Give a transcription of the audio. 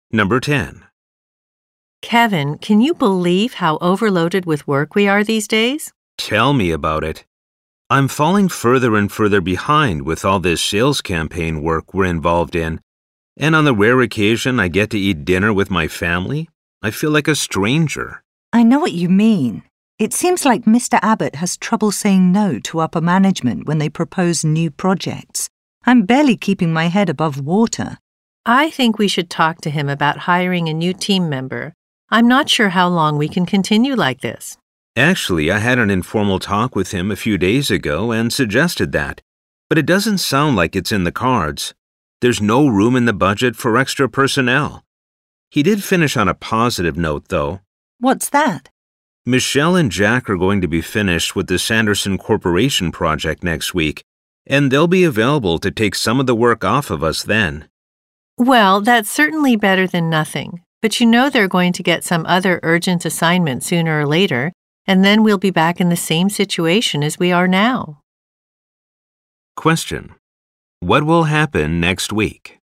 Number 10. Kevin, can you believe how overloaded with work we are these days? Tell me about it. I'm falling further and further behind with all this sales campaign work we're involved in. And on the rare occasion I get to eat dinner with my family, I feel like a stranger. I know what you mean. It seems like Mr. Abbott has trouble saying no to upper management when they propose new projects. I'm barely keeping my head above water. I think we should talk to him about hiring a new team member. I'm not sure how long we can continue like this. Actually, I had an informal talk with him a few days ago and suggested that, but it doesn't sound like it's in the cards. There's no room in the budget for extra personnel. He did finish on a positive note, though. What's that? Michelle and Jack are going to be finished with the Sanderson Corporation project next week, and they'll be available to take some of the work off of us then. Well, that's certainly better than nothing. But you know they're going to get some other urgent assignment sooner or later, and then we'll be back in the same situation as we are now. Question: What will happen next week?